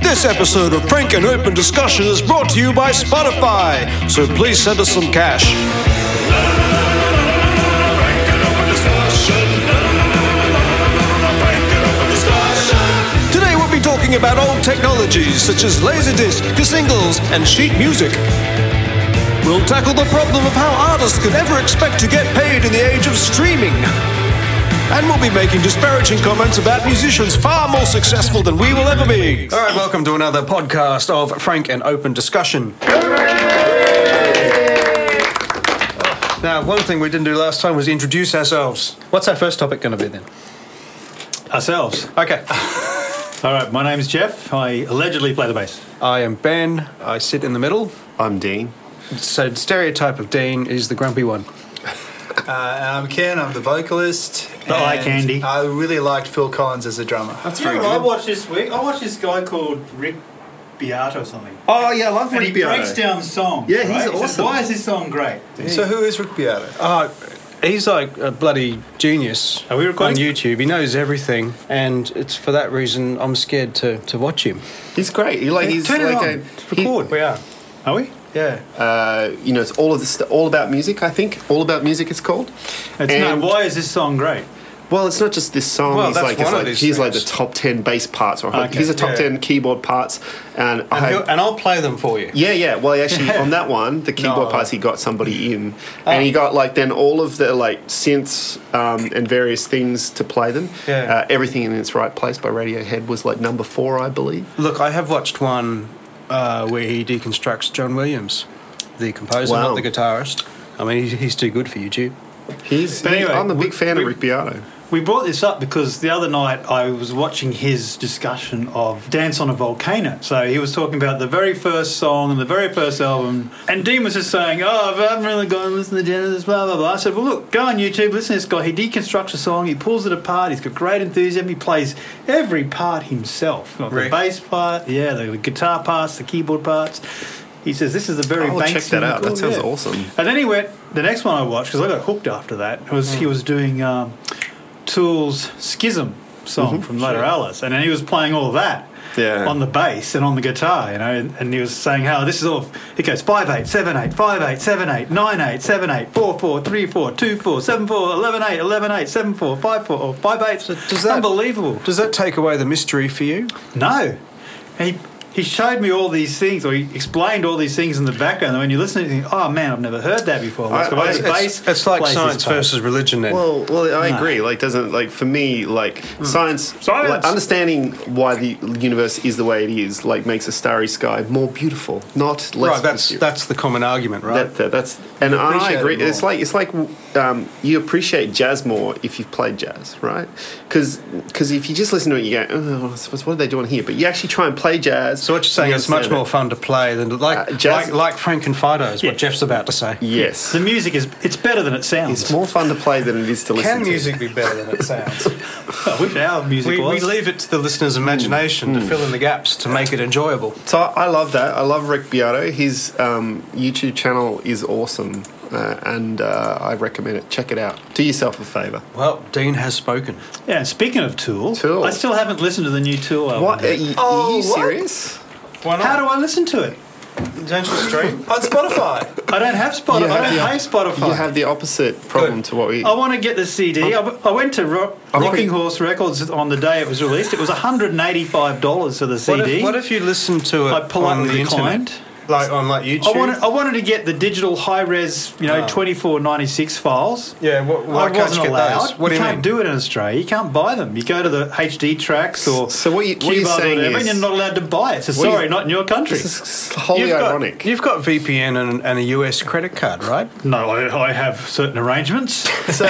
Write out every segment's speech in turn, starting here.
This episode of Frank and Open Discussion is brought to you by Spotify, so please send us some cash. Today we'll be talking about old technologies such as Laserdisc, singles, and sheet music. We'll tackle the problem of how artists could ever expect to get paid in the age of streaming. And we'll be making disparaging comments about musicians far more successful than we will ever be. All right, welcome to another podcast of Frank and Open Discussion. Now, one thing we didn't do last time was introduce ourselves. What's our first topic going to be then? Ourselves. Okay. All right, my name's Jeff. I allegedly play the bass. I am Ben. I sit in the middle. I'm Dean. So, stereotype of Dean is the grumpy one. I'm Ken, I'm the vocalist. The eye candy. I really liked Phil Collins as a drummer. That's very good. I watched this week? I watched this guy called Rick Beato or something. Oh, yeah, I love And Rick he Beato. breaks down the song. Yeah, he's right? He says, awesome. why is this song great? So who is Rick Beato? He's like a bloody genius. Are we recording? On YouTube? He knows everything, and it's for that reason I'm scared to watch him. He's great. He's Turn it like on. Record. We are. Are we? Yeah. it's all about music. I think All About Music it's called. Why is this song great? Well, it's not just this song. Well, He's like the top 10 bass parts, or Okay. he's the top 10 keyboard parts, and I'll play them for you. Yeah. Well, actually, on that one, the keyboard parts, he got somebody in, and he got then all of the synths and various things to play them. Yeah. Everything in its right place by Radiohead was number 4, I believe. Look, I have watched one where he deconstructs John Williams, the composer, Wow. not the guitarist. I mean, he's too good for YouTube. But anyway, I'm a big fan of Rick Beato. We brought this up because the other night I was watching his discussion of Dance on a Volcano. So he was talking about the very first song and the very first album. And Dean was just saying, I haven't really gone and listened to Genesis, blah, blah, blah. I said, well, look, go on YouTube, listen to this guy. He deconstructs a song, he pulls it apart, he's got great enthusiasm, he plays every part himself. Like the bass part, the guitar parts, the keyboard parts. He says, this is a very I'll check that out. That sounds awesome. And then he went, the next one I watched, because I got hooked after that, was he was doing Tool's Schism song from Later Alice, and then he was playing all of that on the bass and on the guitar, and he was saying how this is all. It goes 5/8, 7/8, 5/8, 7/8, 9/8, 7/8, 4/4, 3/4, 2/4, 7/4, 11/8, 11/8, 7/4, 5/4, or 5/8. Does that unbelievable? Does that take away the mystery for you? No, he showed me all these things, or he explained all these things in the background. And when you listen to it, you think, oh man, I've never heard that before. It's like science versus religion then. Well, I agree. For me, science. Understanding why the universe is the way it is, makes a starry sky more beautiful, not less. Right. That's the common argument, right? And I agree. It's like you appreciate jazz more if you've played jazz, right? Because if you just listen to it, you go, oh, what are they doing here? But you actually try and play jazz. So what you're saying is it's much more fun to play than jazz, like Frank and Fido is what Jeff's about to say. Yes. The music it's better than it sounds. It's more fun to play than it is to listen to. Can music be better than it sounds? I wish our music was. We leave it to the listener's imagination to fill in the gaps to make it enjoyable. So I love that. I love Rick Beato. His YouTube channel is awesome. And I recommend it. Check it out. Do yourself a favour. Well, Dean has spoken. Yeah, speaking of Tool, I still haven't listened to the new Tool album. What? Are you serious? Why not? How do I listen to it? Don't you stream? On Spotify. I don't have Spotify. I don't pay Spotify. You have the opposite problem to what we... I want to get the CD. I went to Rocking Horse Records on the day it was released. It was $185 for the CD. What if you listened to it I politely on the declined. internet? On YouTube? I wanted to get the digital high-res, 2496 files. Yeah, why I can't you wasn't get allowed. those? What do you can't mean? do it in Australia. You can't buy them. You go to the HD Tracks or So what you're Cuba or saying whatever, is... and you're not allowed to buy it. So sorry, not in your country. This is wholly ironic. You've got VPN and a US credit card, right? No, I have certain arrangements. So,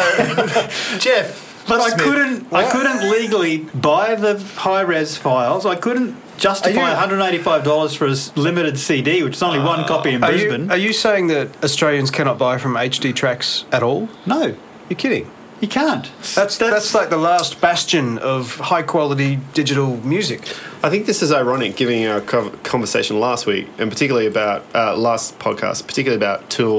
Jeff, But I couldn't legally buy the high-res files. I couldn't justify $185 for a limited CD, which is only one copy in Brisbane. Are you saying that Australians cannot buy from HD Tracks at all? No, You're kidding. you can't. That's like the last bastion of high-quality digital music. I think this is ironic, given our conversation last week, and particularly about last podcast, particularly about Tool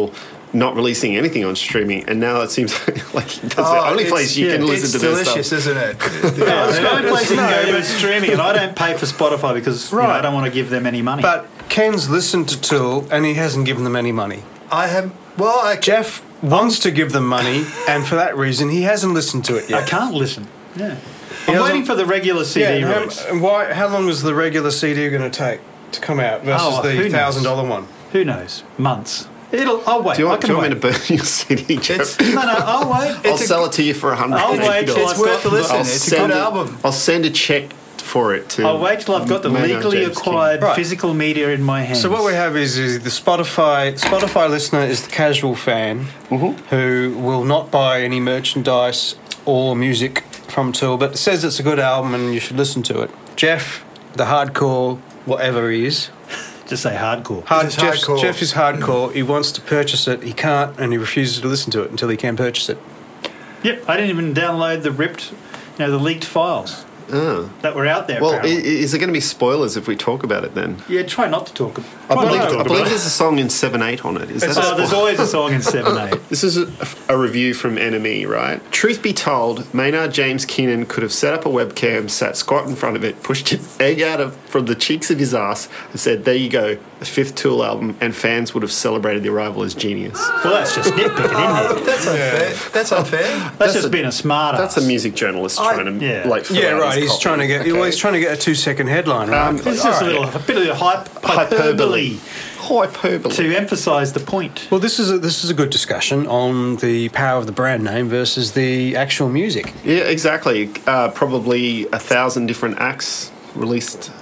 not releasing anything on streaming, and now it seems like that's the only place you can listen to this stuff. It's delicious, isn't it? Yeah, it's the only place you can go to streaming, and I don't pay for Spotify because I don't want to give them any money. But Ken's listened to Tool, and he hasn't given them any money. I have. Well, Jeff wants to give them money, and for that reason, he hasn't listened to it yet. I can't listen. Yeah, I'm waiting for the regular CD release. How long is the regular CD going to take to come out versus the $1,000 one? Who knows? Months. I'll wait. Do you want me to burn your CD, Jeff? No, I'll wait. I'll sell it to you for $100. I'll wait till It's worth a listen. It's a good album. I'll send a check for it to. I'll wait till I've got the Maynard legally James acquired Right. physical media in my hands. So what we have is the Spotify listener is the casual fan who will not buy any merchandise or music from Tool, but says it's a good album and you should listen to it. Jeff, the hardcore, whatever he is. Just say hardcore. hardcore. Jeff is hardcore. He wants to purchase it. He can't, and he refuses to listen to it until he can purchase it. Yep, I didn't even download the the leaked files that were out there. Well, apparently. is there going to be spoilers if we talk about it then? Yeah, try not to talk. I believe there's a song in 7/8 on it. Is that a There's spoiler? always a song in 7/8. This is a review from NME, right? Truth be told, Maynard James Keenan could have set up a webcam, sat squat in front of it, pushed an egg out from the cheeks of his ass, and said, "There you go, the 5th Tool album," and fans would have celebrated the arrival as genius. Well, that's just nitpicking, isn't it? That's unfair. That's unfair. That's just being a smart ass. That's a music journalist trying to fill out his He's copy. trying to get. He's trying to get a 2-second headline. Right? It's just a bit of hyperbole Hyperbole. to emphasise the point. Well, this is a good discussion on the power of the brand name versus the actual music. Yeah, exactly. Probably 1,000 different acts released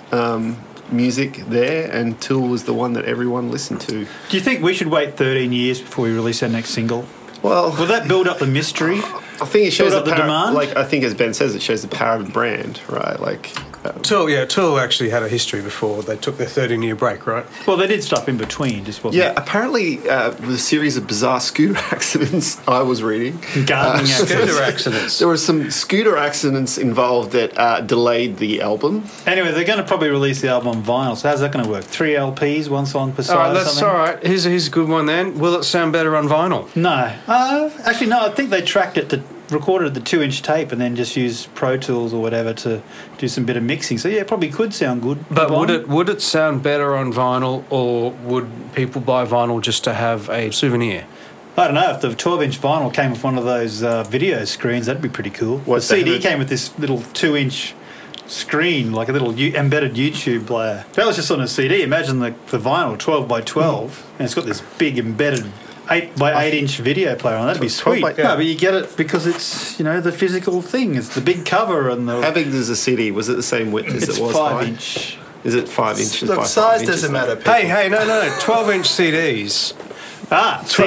music there, and Tool was the one that everyone listened to. Do you think we should wait 13 years before we release our next single? Well, Will that build up the mystery? I think it shows build the up the power. demand? Like I think, as Ben says, it shows the power of the brand, right? Like. Tool actually had a history before they took their 13-year break, right? Well, they did stuff in between, just wasn't Yeah, apparently with a series of bizarre scooter accidents I was reading. gardening Scooter accidents. accidents. There were some scooter accidents involved that delayed the album. Anyway, they're going to probably release the album on vinyl. So how's that going to work? 3 LPs, 1 song per side. All right, or that's something? all right. Here's a good one then. Will it sound better on vinyl? No, actually no. I think they tracked it to recorded the 2-inch tape and then just used Pro Tools or whatever to do some bit of mixing. So yeah, it probably could sound good. But on vinyl. would it sound better on vinyl, or would people buy vinyl just to have a souvenir? I don't know, if the 12-inch vinyl came with one of those video screens, that'd be pretty cool. What, the CD they- came with this little 2-inch screen, like a little embedded YouTube player. That was just on a CD. Imagine the vinyl 12 by 12, and it's got this big embedded 8 by 8-inch video player on. That'd be 12 sweet. by- No, but you get it because it's the physical thing. It's the big cover and the. How big is the CD? Was it the same width as It's it was 5-inch. high? Is it 5 inches Look, by 5 size inches? doesn't matter. People. Hey, no. 12-inch CDs. See?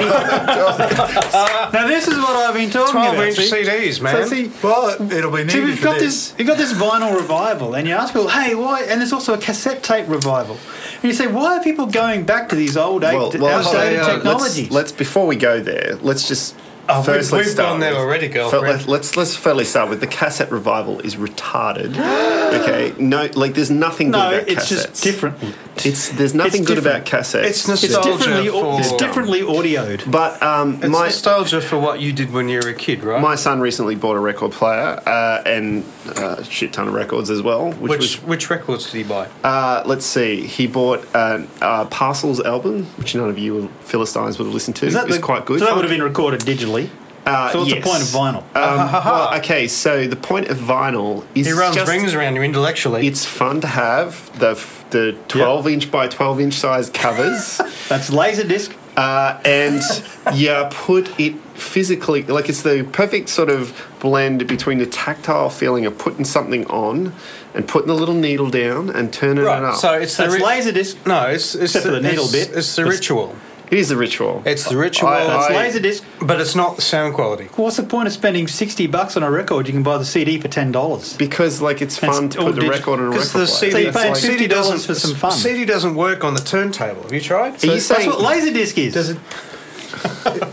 Now this is what I've been talking about. 12-inch see? CDs, man. So see, Well, it'll be needed see, we've for got this. you've got this vinyl revival, and you ask people, hey, why? And there's also a cassette tape revival. And you say, why are people going back to these old, outdated technologies? Let's before we go there, let's just first we've let's start gone there with- already, girlfriend. Let's firstly start with the cassette revival is retarded. Okay, no, like there's nothing good no, about it's cassettes. just different. There's nothing It's good different. about cassettes. It's It's nostalgia it's differently audioed. But It's my nostalgia for what you did when you were a kid, right? my son recently bought a record player and a shit ton of records as well. Which records did he buy? Let's see, he bought a Parcels album, which none of you Philistines would have listened to. It was quite good. So that would have been recorded digitally. So what's the yes. point of vinyl? Well, okay, so the point of vinyl is He runs just, rings around you intellectually. it's fun to have the 12-inch by 12-inch size covers, That's Laserdisc. and you put it physically, like it's the perfect sort of blend between the tactile feeling of putting something on and putting the little needle down and turning it right. up. So it's That's the Laserdisc. no, it's Except for the needle bit. It's the ritual. it is a ritual. It's the ritual. That's Laserdisc. but it's not the sound quality. What's the point of spending $60 on a record? You can buy the CD for $10. Because like it's fun It's to all put the record on a record Because the player. CD, So you're paying the CD $50 for some fun. CD doesn't work on the turntable. Have you tried? Are you That's saying what Laserdisc is. Does it?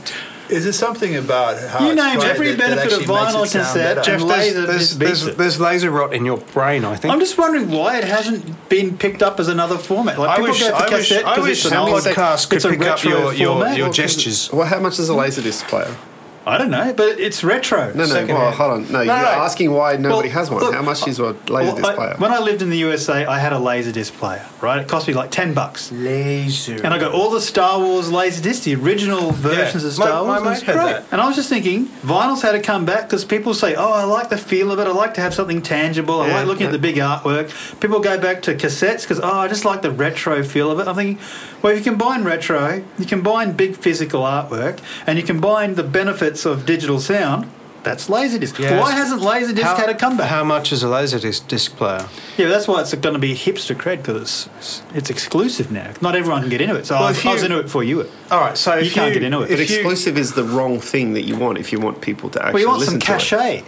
Is there something about how You it's name played every that benefit of actually makes vinyl it sound cassette, better? Jeff, Jeff, laser just beats it. there's laser rot in your brain, I think. I'm just wondering why it hasn't been picked up as another format. Like people go for cassette I because wish it's an old podcast could it's a pick up retro format. your gestures. Well, how much is a Laserdisc player? I don't know, but it's retro. No, secondhand. well, hold on. No, you're asking why nobody has one. look, How much is a Laserdisc player? When I lived in the USA, I had a Laserdisc player, right? It cost me like $10. Laser. And I got all the Star Wars Laserdiscs, the original versions of Star My Wars. mate It was had great. that. And I was just thinking, vinyl's had to come back because people say, oh, I like the feel of it. I like to have something tangible. I like looking at the big artwork. People go back to cassettes because, I just like the retro feel of it. I'm thinking, well, if you combine retro, you combine big physical artwork, and you combine the benefits of digital sound, that's Laserdisc. Yes. Why hasn't Laserdisc had a comeback? How much is a Laserdisc player? Yeah, that's why it's going to be hipster cred because it's exclusive now. Not everyone can get into it. So I was into it before you were. All right, so You can't get into it. But exclusive is the wrong thing that you want if you want people to Well, actually you want listen some to it. cachet.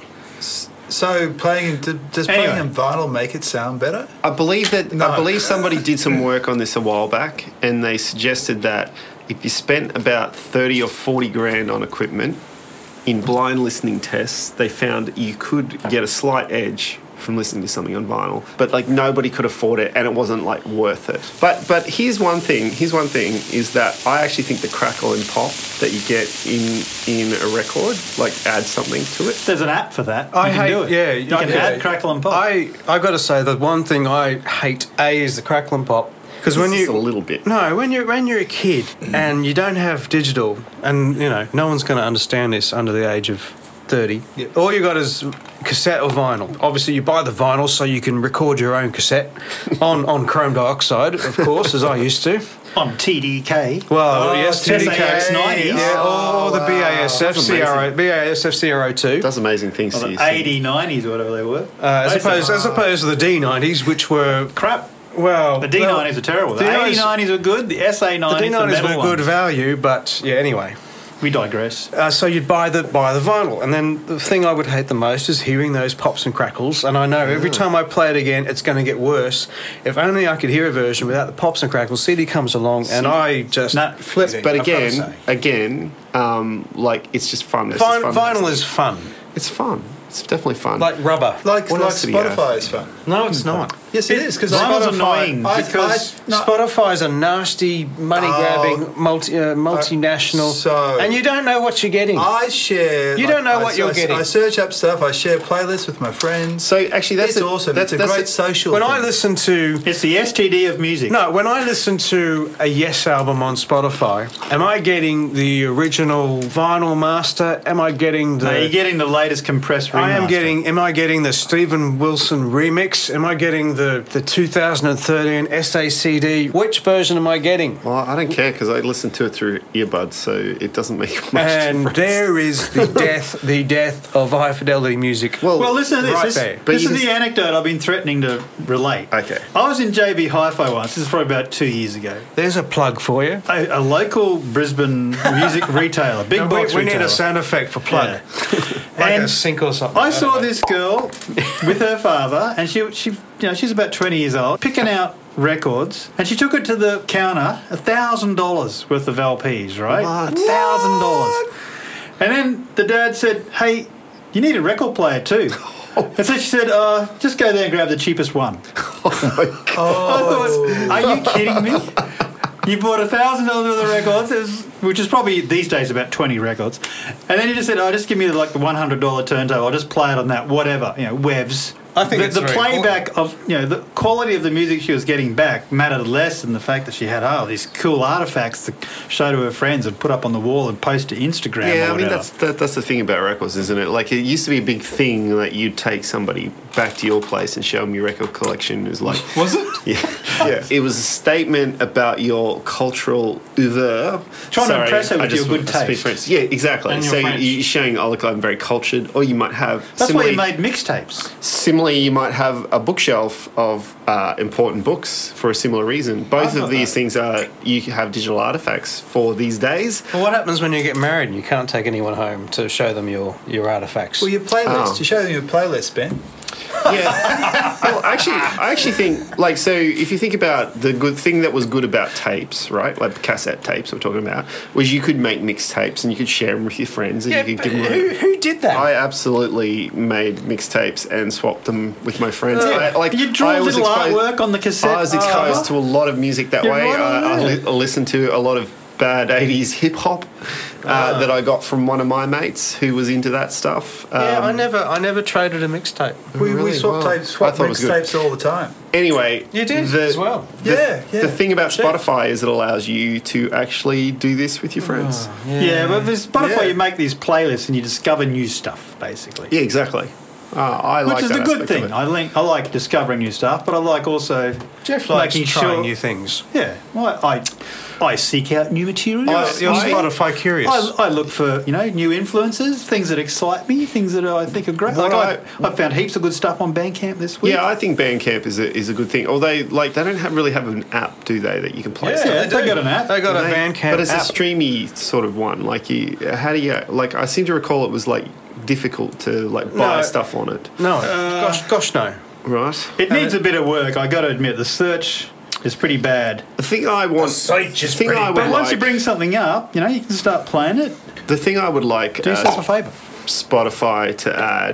So does playing in vinyl make it sound better? I believe No. somebody did some work on this a while back, and they suggested that if you spent about 30 or 40 grand on equipment in blind listening tests, they found you could get a slight edge from listening to something on vinyl, but like nobody could afford it, and it wasn't like worth it. But here's one thing. Is that I actually think the crackle and pop that you get in a record like adds something to it. There's an app for that. I you can hate- do it. yeah, you can yeah. add crackle and pop. I got to say the one thing I hate is the crackle and pop because when Just you a little bit. when you're a kid and you don't have digital, and no one's going to understand this under the age of 30. All you got is cassette or vinyl. Obviously, you buy the vinyl so you can record your own cassette on chrome dioxide, of course, as I used to. on TDK. Well, yes, TDK. TDK. 90s. Yeah, or the BASF That's BASF CRO2. Does amazing things to Or you. the 80, 90s, whatever they were. As opposed to the D90s, which were Crap. well. The D90s are terrible. The the 80, 90s were good. The SA90s, The the D90s metal were good ones. value, but yeah. Anyway, We digress. so you'd buy the vinyl, and then the thing I would hate the most is hearing those pops and crackles. And I know every time I play it again, it's going to get worse. If only I could hear a version without the pops and crackles. CD comes along, and I just No, flip. But I've gotta again, say. like it's just fun. It's just fun. Vinyl is fun, It's fun. It's definitely fun. like rubber. Like What else did he have? Spotify is fun. No, it's not. Yes, it is because Vinyl's annoying because Spotify's a nasty, money-grabbing, multinational, so- and you don't know what you're getting. I share. You don't know what you're getting. I search up stuff. I share playlists with my friends. so actually, that's It's awesome. It's a great social. When thing. I listen to it's the STD of music. when I listen to a Yes album on Spotify, am I getting the original vinyl master? Am I getting the? No, you're getting the latest compressed remaster. Am I getting the Stephen Wilson remix? Am I getting the 2013 SACD? Which version am I getting? well, I don't care because I listen to it through earbuds, so it doesn't make much And difference. there is the death of high fidelity music. Well, listen to this. Right This, there. But this you is can- the anecdote I've been threatening to relate. Okay. I was in JB Hi-Fi once. This is probably about 2 years ago. There's a plug for you. A local Brisbane music retailer, big box we need retailer. a sound effect for plug. Yeah. Like And a sync or something. I don't saw know. this girl with her father, and she's about 20 years old, picking out records, and she took it to the counter, $1,000 worth of LPs, right? What? $1,000. And then the dad said, "Hey, you need a record player too." And so she said, "Just go there and grab the cheapest one." I thought, are you kidding me? You bought $1,000 worth of records, which is probably these days about 20 records, and then you just said, just give me the $100 turntable. I'll just play it on that, whatever, Webs." I think it's the very playback of the quality of the music she was getting back mattered less than the fact that she had these cool artifacts to show to her friends and put up on the wall and post to Instagram. Yeah, or I mean whatever. that's the thing about records, isn't it? Like it used to be a big thing that you'd take somebody back to your place and show them your record collection. It was like, Was it? yeah, it was a statement about your cultural oeuvre. Trying to impress her with your good speak taste. French. Yeah, exactly. And your So French. you're showing, look, I'm very cultured, or you might have. That's why similarly- you made mixtapes. Similarly, you might have a bookshelf of important books for a similar reason. Both of these things are you have digital artifacts for these days. Well, what happens when you get married and you can't take anyone home to show them your artifacts? Well, your playlist. Oh. You show them your playlist, Ben. Yeah. Well, I actually think, like, so if you think about the good thing that was good about tapes, right? Like cassette tapes we're talking about, was you could make mixtapes and you could share them with your friends and you could give them. Who did that? I absolutely made mixtapes and swapped them with my friends. You draw little artwork on the cassette. I was exposed to a lot of music that way. I listened to a lot of bad 80s hip hop that I got from one of my mates who was into that stuff. I never traded a mixtape. We swap mixtapes all the time. Anyway, You did as well. The thing about Spotify is it allows you to actually do this with your friends. Yeah, but with Spotify, Yeah. you make these playlists and you discover new stuff, basically. Yeah, exactly. I like Which is that a good aspect of thing. it. I like discovering new stuff, but I like also Jeff likes making trying sure. new things. Yeah, well, I seek out new material. You're Spotify curious. I look for new influences, things that excite me, things that I think are great. What I found heaps of good stuff on Bandcamp this week. Yeah, I think Bandcamp is a good thing. Although, like, they don't really have an app, do they, that you can play? Yeah, stuff? they got an app. They got a They- Bandcamp but it's app. a streamy sort of one. Like, how do you like? I seem to recall it was like difficult to like buy No. stuff on it, No, gosh, no. right? It needs a bit of work. I got to admit, the search is pretty bad. The thing I want, site just the thing I would But once you like, bring something up, you can start playing it. the thing I would like Do yourself a favour. Spotify to add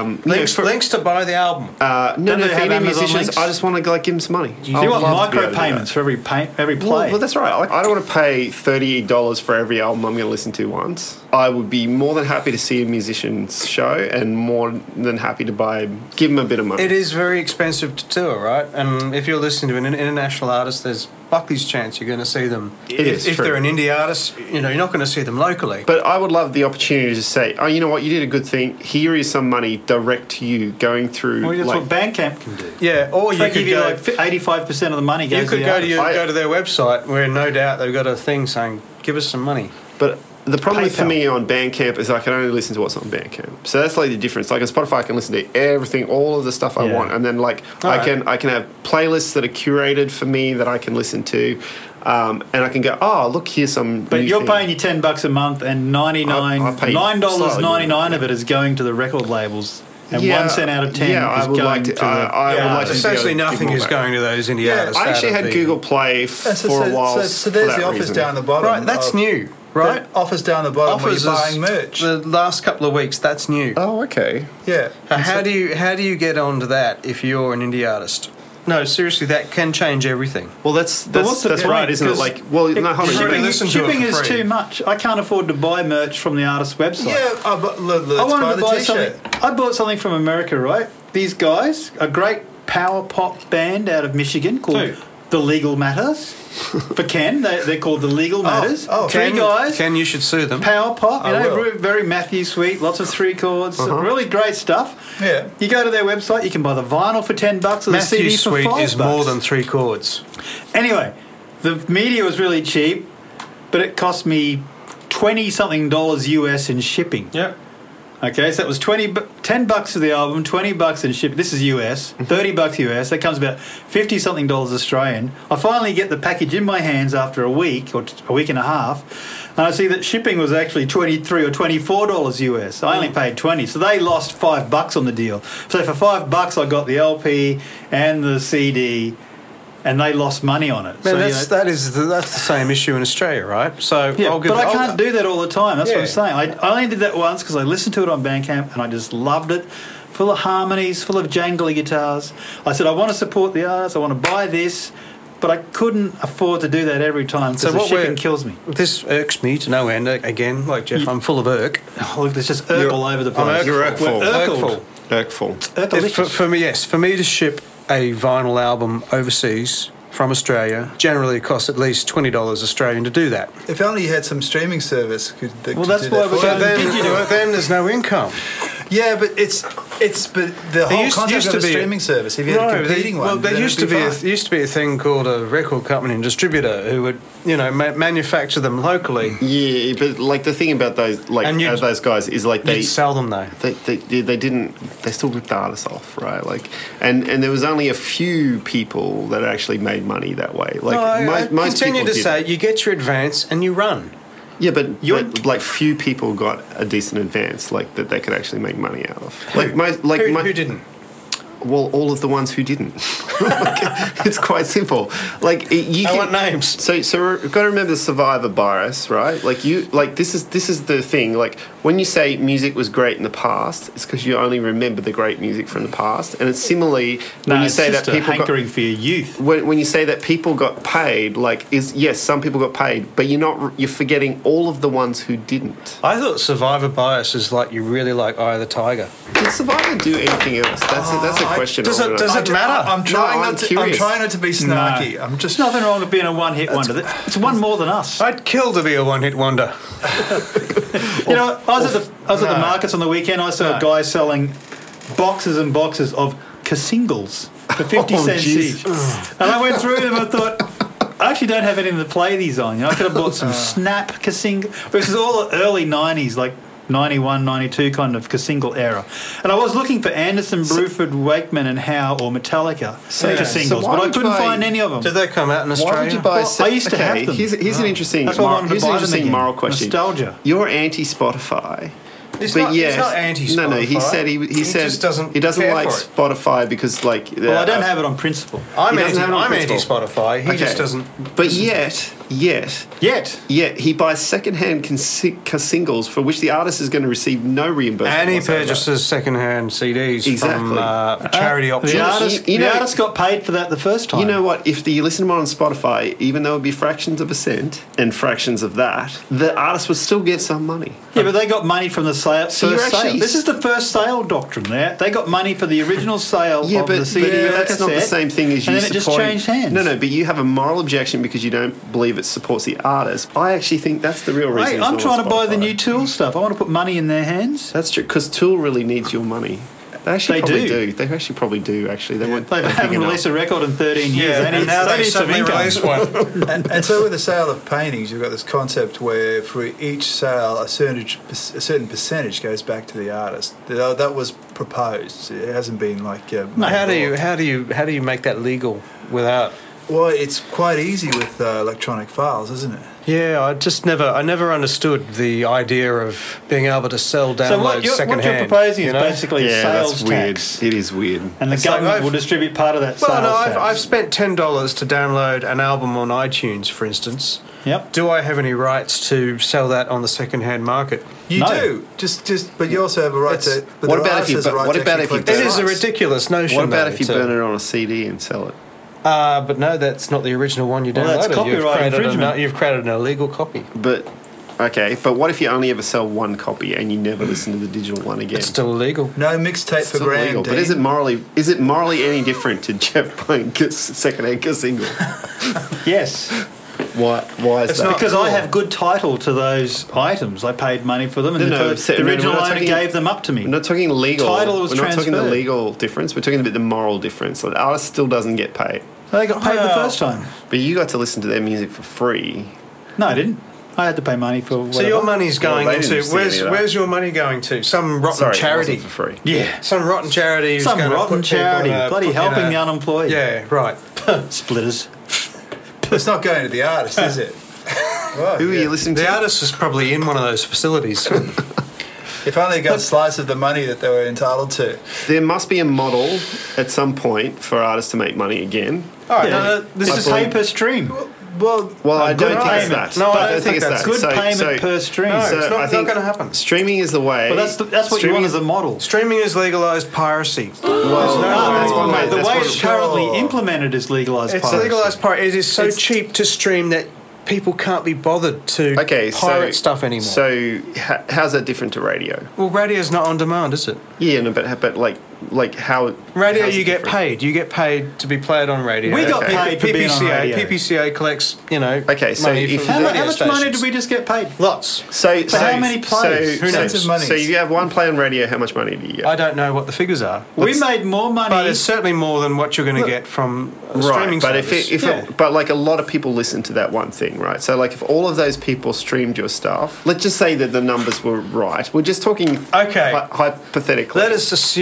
Links to buy the album. no, Don't for they have any Amazon musicians, links? I just want to like give them some money. Do you want micropayments for every play? Well, that's right. I don't want to pay $30 for every album I'm going to listen to once. I would be more than happy to see a musician's show and more than happy to give them a bit of money. It is very expensive to tour, right? And if you're listening to an international artist, there's Buckley's chance you're going to see them. If true. they're an indie artist, you're not going to see them locally. But I would love the opportunity to say, oh, you know what, you did a good thing. Here is some money direct to you going through. Well, that's like, what Bandcamp can do. Yeah, or you They could give you go. like 85% of the money goes You could to the go artist. to their website where no doubt they've got a thing saying, "Give us some money." but the problem for PayPal. me on Bandcamp is I can only listen to what's on Bandcamp. So that's like the difference. Like on Spotify, I can listen to everything, all of the stuff I Yeah. want, and then like All I can have playlists that are curated for me that I can listen to, and I can go, oh, look, here's some. But new you're thing. paying your $10 a month, and I pay $9.99 of it is going to the record labels, and 1 cent out of 10 Yeah, is I would going like to. to the. I would like to be Essentially, able to give nothing more is back. going to those indie Yeah, artists. I actually out of had the- Google Play for a while. So for there's that the office reason. down the bottom. Right, that's of- new, right? The office down the bottom Offers where you're is buying merch. the last couple of weeks. That's new. Oh, okay. Yeah. How do you get onto that if you're an indie artist? No, seriously, that can change everything. Well, that's what's the right, point? isn't it? 'Cause Like, well, no, hold on. Shipping Shipping, listen to it Shipping for is free. too much. I can't afford to buy merch from the artist's website. Yeah, but let's I wanted buy to the buy t-shirt. something. I bought something from America, right? These guys, a great power pop band out of Michigan called Who? The Legal Matters. For Ken, they're called The Legal Matters. Three guys. Ken, you should sue them. Power pop, I will. very Matthew Sweet, lots of 3 chords, really great stuff. Yeah. You go to their website, you can buy the vinyl for $10 or the Matthew CD for Sweet $5. is more than 3 chords. Anyway, the media was really cheap, but it cost me $20-something US in shipping. Yep. Okay, so that was $10 for the album, $20 in shipping. This is US, $30 US. That comes about $50-something Australian. I finally get the package in my hands after a week or a week and a half, and I see that shipping was actually $23 or $24 US. I only paid $20, so they lost $5 on the deal. So for $5, I got the LP and the CD, and they lost money on it. Man, So, that's the same issue in Australia, right? So yeah, I'll give but I can't do that all the time. That's what Yeah. I'm saying. I only did that once because I listened to it on Bandcamp and I just loved it. Full of harmonies, full of jangly guitars. I said, I want to support the artist, I want to buy this, but I couldn't afford to do that every time because the shipping kills me. This irks me to no end. Again, like Jeff, I'm full of irk. Oh, look, there's just irk all over the place. You're irkful. We're Irkful. Irkful. For me, yes. For me to ship a vinyl album overseas from Australia, generally it costs at least $20 Australian to do that. If only you had some streaming service that Well, could that's do why that we're for you. going- Then there's no income. Yeah, but but the whole used concept to of a be- streaming service. If you had a competing one, there then used to it'd be fine. used to be a thing called a record company and distributor who would manufacture them locally. Yeah, but like the thing about those And you'd- those guys is like You'd sell them though. they still ripped artists off, right? Like, and there was only a few people that actually made money that way. Like I most continue people to say you get your advance and you run. yeah, but like few people got a decent advance like that they could actually make money out of. Like most, like Who didn't? Well, all of the ones who didn't. It's quite simple. Like I want names. So we've got to remember the survivor bias, right? This is the thing. Like when you say music was great in the past, it's because you only remember the great music from the past, and it's similarly when you say that people hankering for your youth. When you say that people got paid, yes, some people got paid, but you're forgetting all of the ones who didn't. I thought survivor bias is like you really like Eye of the Tiger. Did Survivor do anything else? That's a question. Does it matter? I'm trying not to be snarky. No. I'm just There's nothing wrong with being a one-hit wonder. It's one more than us. I'd kill to be a one-hit wonder. You know, I was at the markets on the weekend. I saw a guy selling boxes and boxes of Casingles for 50 cents each. And I went through them and I thought, I actually don't have anything to play these on. You know, I could have bought some Snap Casingles. This is all early 90s, like 91, 92 kind of Casingle era. And I was looking for Anderson, Bruford, Wakeman and Howe or Metallica Casingles, but I couldn't find any of them. Did they come out in Australia? Why would you buy? I used to have them. Here's an interesting. That's why I wanted to buy them again. Moral question. Nostalgia. You're anti-Spotify. He's not anti-Spotify. No, he said he said just doesn't he doesn't care like for it. Spotify because Well, I don't have it on principle. I'm doesn't have it on principle. anti-Spotify. He just doesn't. But yet, he buys second-hand Casingles for which the artist is going to receive no reimbursement. And he whatsoever. purchases second-hand CDs from charity auctions. The artist got paid for that the first time. You know what? If you listen to it on Spotify, even though it would be fractions of a cent and fractions of that, the artist would still get some money. Yeah, but they got money from the sale. So you're actually- This is the first sale doctrine. They got money for the original sale of the CD. But that's not the same thing as you and then it just changed hands. No, but you have a moral objection because you don't believe it supports the artist. I actually think that's the real reason. Hey, I'm trying to buy the new Tool stuff. I want to put money in their hands. That's true, because Tool really needs your money. They actually do. They actually probably do, actually. They haven't released a record in 13 years. Yeah, they need some suddenly income. released one. and so with the sale of paintings, you've got this concept where for each sale, a certain percentage goes back to the artist. That was proposed. It hasn't been like. How do you make that legal without? Well, it's quite easy with electronic files, isn't it? Yeah, I never understood the idea of being able to sell downloads So what you're proposing is basically sales that's weird. tax. It is weird. And the government will distribute part of that sales tax. I've spent $10 to download an album on iTunes, for instance. Yep. Do I have any rights to sell that on the second-hand market? You No. do. But you also have a right to. But What the about artist if you has a bu- right what to about actually if you collect It the is a rights. ridiculous notion. What about though, if you burn it on a CD and sell it? But no, that's not the original one you downloaded. Well, that's copyright infringement. You've created an illegal copy. But what if you only ever sell one copy and you never listen to the digital one again? It's still illegal. No mixtape It's for still Graham. illegal. But Dean. is it morally any different to Jeff buying second-hand Casingle? Yes. Why is It's that? not Because cool. I have good title to those items. I paid money for them, and the we're original not owner talking- gave them up to me. We're not talking legal. Title was We're not talking the transferred. legal difference. We're talking about the moral difference. So the artist still doesn't get paid. They got paid the first time. But you got to listen to their music for free. No, I didn't. I had to pay money for whatever. So your money's going Well, they didn't into see any of that. where's your money going to? Some rotten Sorry, charity. it wasn't for free. Yeah. Some rotten charity. Who's Some going to rotten put people charity. in a- Bloody put in helping a- the unemployed. Yeah, right. Splitters. It's not going to the artist, is it? Well, Who are you listening to? The artist is probably in one of those facilities. If only they got a slice of the money that they were entitled to. There must be a model at some point for artists to make money again. All right, Yeah. this This is is pay per stream. Well, Well, I don't good think it's payment. that. No, I I don't think it's that's that. Good payment per stream. No, So it's not, I think not going to happen. Streaming is the way. Well, that's what you Streaming want is as a model. Streaming is legalised piracy. Well, that's one way. The That's way one- it's currently implemented is legalised It's piracy. legalised piracy. It is so It's- cheap to stream that people can't be bothered to pirate stuff anymore. So how's that different to radio? Well, radio's not on demand, is it? Yeah, no, but like how Radio, how's you it get different? paid. You get paid to be played on radio. We got Okay. paid for being on radio. PPCA collects, Okay, so money if- from How radio much money stations. did we just get paid? Lots. So how many players? So, Who knows? so, Money. so you have one play on radio. How much money do you get? I don't know what the figures are. We made more money. But it's certainly more than what you're going to get from a streaming But service. but like a lot of people listen to that one thing, right? So like if all of those people streamed your stuff, let's just say that the numbers were right. We're just talking Okay. hypothetically. Let us assume that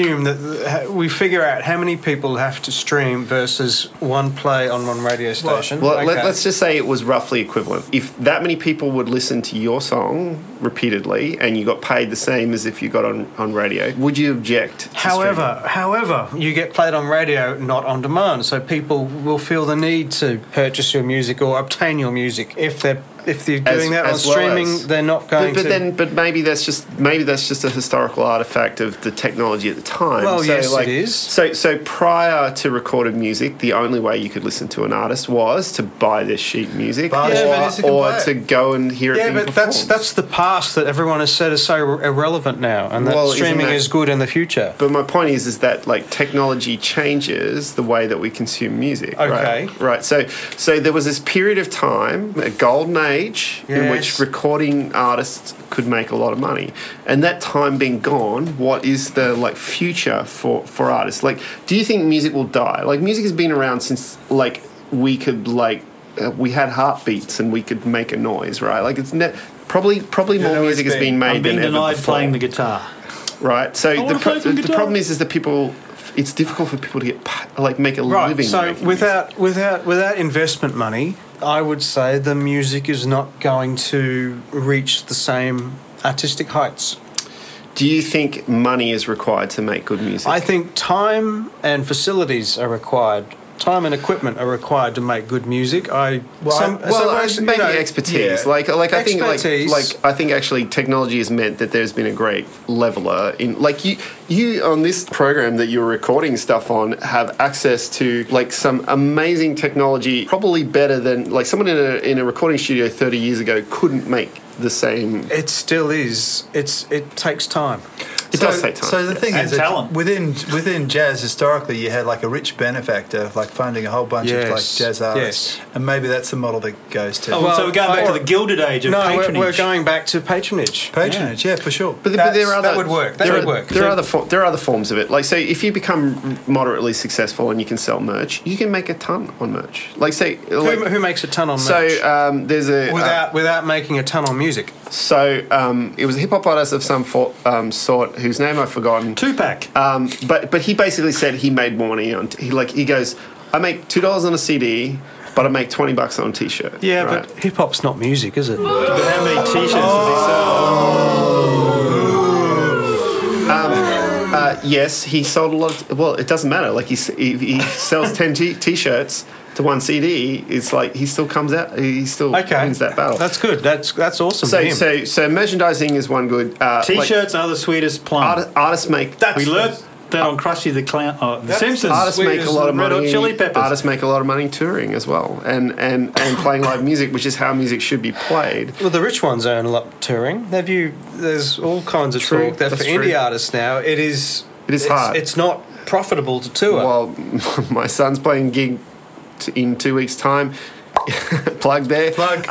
we figure out how many people have to stream versus one play on one radio station. Well, Okay. let's just say it was roughly equivalent. If that many people would listen to your song repeatedly and you got paid the same as if you got on radio, would you object to streaming? However, you get played on radio, not on demand, so people will feel the need to purchase your music or obtain your music. If they're doing that on as well streaming, as- they're not going to. But maybe that's just a historical artifact of the technology at the time. Well, so, yes, like, it is. So prior to recorded music, the only way you could listen to an artist was to buy their sheet music, Buy their music and or play it. to go and hear it Yeah, being but performed. that's the past that everyone has said is so irrelevant now, and that Well, isn't streaming that- is good in the future. But my point is that like technology changes the way that we consume music. Okay. Right. So there was this period of time, a golden age, in which Yes. recording artists could make a lot of money. And that time being gone, what is the like future for artists? Like, do you think music will die? Like, music has been around since like we could like we had heartbeats and we could make a noise, right? Like it's probably more no, music it's has been been- made I'm being than ever denied before. playing the guitar. Right. So wanna play some the guitar. problem is that people. It's difficult for people to get make a Right. living. So making music. without investment money, I would say the music is not going to reach the same artistic heights. Do you think money is required to make good music? I think time and facilities are required. Time and equipment are required to make good music. maybe expertise. yeah. Like I think Expertise. I think actually technology has meant that there's been a great leveler in like you on this program that you're recording stuff on have access to like some amazing technology, probably better than like someone in a recording studio 30 years ago couldn't make the same. It still is. It takes time. It does take time. So the thing And is, that talent. within jazz, historically, you had like a rich benefactor, like funding a whole bunch of like Yes, jazz artists, yes. and maybe that's the model that goes to Oh, so we're going back to the Gilded Age of patronage. we're going back to patronage. patronage. Yeah, for sure. But there are that would work. That would work. There are other forms of it. Like, say, if you become moderately successful and you can sell merch, you can make a ton on merch. Like, say, like, Who makes a ton on so merch? there's a without making a ton on music. so it was a hip hop artist of some sort whose name I've forgotten. Tupac. But he basically said he made more money on. He goes, I make $2 on a CD, but I make $20 on a T-shirt. Yeah, right? but hip hop's not music, is it? But how many T-shirts does he sell? Yes, he sold a lot. Well, it doesn't matter. Like he sells 10 T-shirts to one CD. It's like he still comes out. He still wins that battle. That's good. That's awesome. so, for him. so merchandising is one good. T-shirts are the sweetest plum. Artists make. We learnt that on Krusty the Clown. Oh, The Simpsons. Artists make a lot of Red Hot money. Chili Peppers. Artists make a lot of money touring as well, and playing live music, which is how music should be played. Well, the rich ones earn a lot touring. There's all kinds of True, talk that for that's indie true. artists now, it's hard. It's not profitable to tour. Well, my son's playing a gig in 2 weeks' time. Plug there. Plug.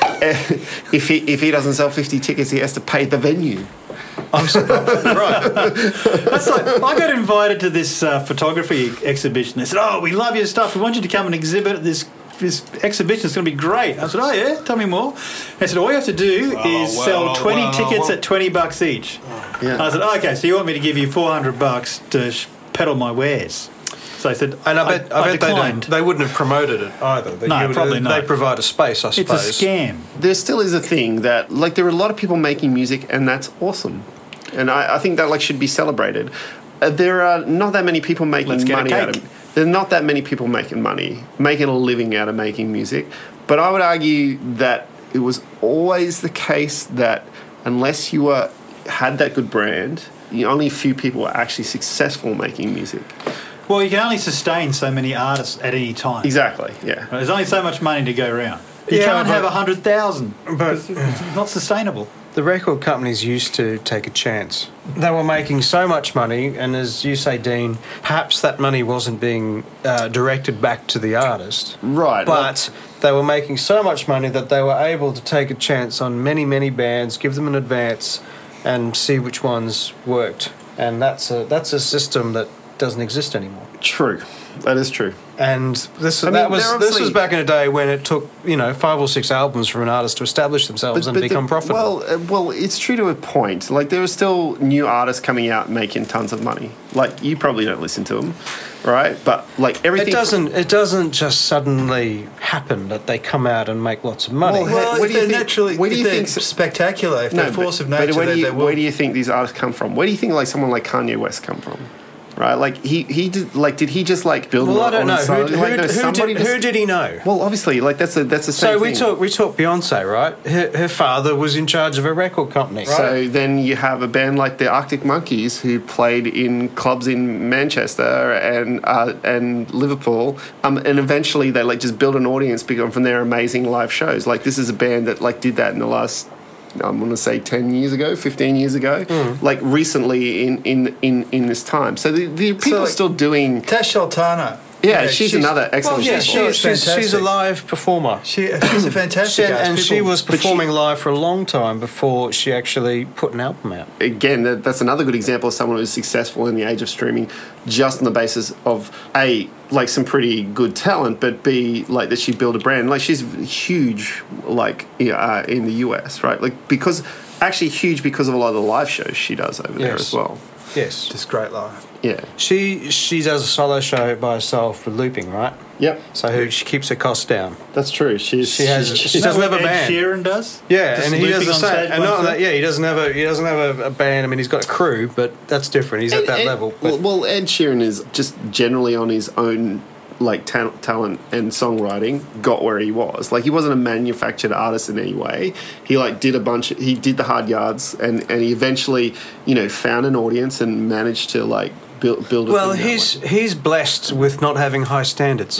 If he doesn't sell 50 tickets, he has to pay the venue. I'm surprised. Right. That's like, I got invited to this photography exhibition. They said, "Oh, we love your stuff. We want you to come and exhibit at this exhibition. It's going to be great." I said, "Oh yeah, tell me more." They said, "All you have to do is sell 20 tickets at $20 each." Yeah. I said, oh, "Okay, so you want me to give you $400 to peddle my wares?" So I said, And I bet declined. they wouldn't have promoted it either. No, probably not. They provide a space, I It's a suppose. scam. There still is a thing that, like, there are a lot of people making music, and that's awesome. And I think that, like, should be celebrated. There are not that many people making Let's get a money out cake. of There are not that many people making a living out of making music. But I would argue that it was always the case that unless you had that good brand, only a few people were actually successful making music. Well, you can only sustain so many artists at any time. Exactly, yeah. There's only so much money to go around. You Yeah, can't but- have 100,000. But It's not sustainable. the record companies used to take a chance. They were making so much money, and as you say, Dean, perhaps that money wasn't being directed back to the artist. Right. But they were making so much money that they were able to take a chance on many, many bands, give them an advance, and see which ones worked. And that's a system that doesn't exist anymore. True. That is true. And this mean, that was they're this was obviously- back in a day when it took 5 or 6 albums for an artist to establish themselves and become profitable. Well, it's true to a point. Like, there are still new artists coming out making tons of money. Like, you probably don't listen to them, right? But like everything, It doesn't just suddenly happen that they come out and make lots of money. Well, Where if do you they're think- naturally, where do if you they're think- spectacular, if they're force of nature, But they will. where do you think these artists come from? Where do you think like someone like Kanye West come from? Right, like he did. Like, did he just like build? Well, I on don't know. his own? Like, no, somebody Who did he know? Well, obviously, like that's the So same we thing. talk Beyonce, right? Her father was in charge of a record company. So then you have a band like the Arctic Monkeys who played in clubs in Manchester and Liverpool, and eventually they like just built an audience from their amazing live shows. Like, this is a band that like did that in the last, I'm going to say 10 years ago, 15 years ago, like recently in this time. So the people are like, still doing. Tash Sultana. Yeah, she's another excellent Well, yeah, example. she's she's a fantastic. live performer. She's a fantastic artist. And she People- was performing live for a long time before she actually put an album out. Again, that's another good example of someone who's successful in the age of streaming, just on the basis of A, like some pretty good talent, but B, like that she built a brand. Like, she's huge, like in the US, right? Like, because actually huge because of a lot of the live shows she does over there Yes. as well. Yes. Just great live. Yeah. She does a solo show by herself with looping, right? Yep. So she keeps her costs down. That's true. She doesn't Isn't that have a what Ed band. Sheeran does? Yeah, Just and he does looping the on same. stage And not once that, yeah, he doesn't have a band. I mean, he's got a crew, but that's different. He's at that level. But Well, Ed Sheeran is just generally on his own, like, talent and songwriting, got where he was. Like, he wasn't a manufactured artist in any way. He like did he did the hard yards, and he eventually, found an audience and managed to like build a well, thing that way. he's blessed with not having high standards.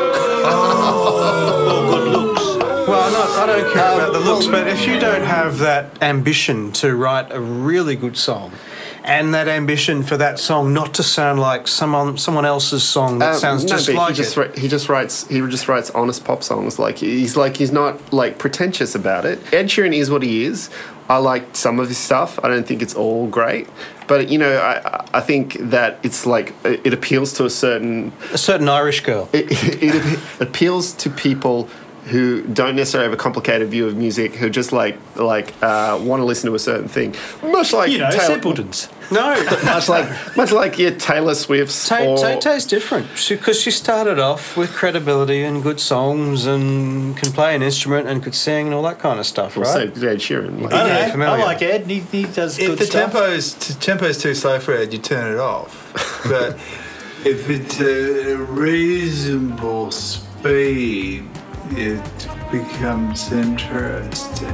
Well, I don't care about the looks, but if you don't have that ambition to write a really good song, and that ambition for that song not to sound like someone else's song that sounds just but like he just writes honest pop songs. He's not like pretentious about it. Ed Sheeran is what he is. I like some of his stuff. I don't think it's all great, but I think that it's like it appeals to a certain Irish girl. it appeals to people who don't necessarily have a complicated view of music, who just want to listen to a certain thing, much like simpletons. No, much like Taylor Swift's. Tay-Tay's different because she started off with credibility and good songs and can play an instrument and could sing and all that kind of stuff, Well, right? so Ed Sheeran. I Like, don't Yeah, know. familiar. I like Ed. He does If good the stuff. tempo's too slow for Ed, you turn it off. But if it's a reasonable speed, it becomes interesting.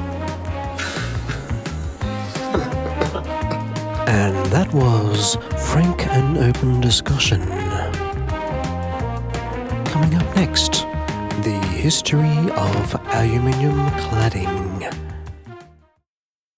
And that was Frank and Open Discussion. Coming up next, the history of aluminium cladding.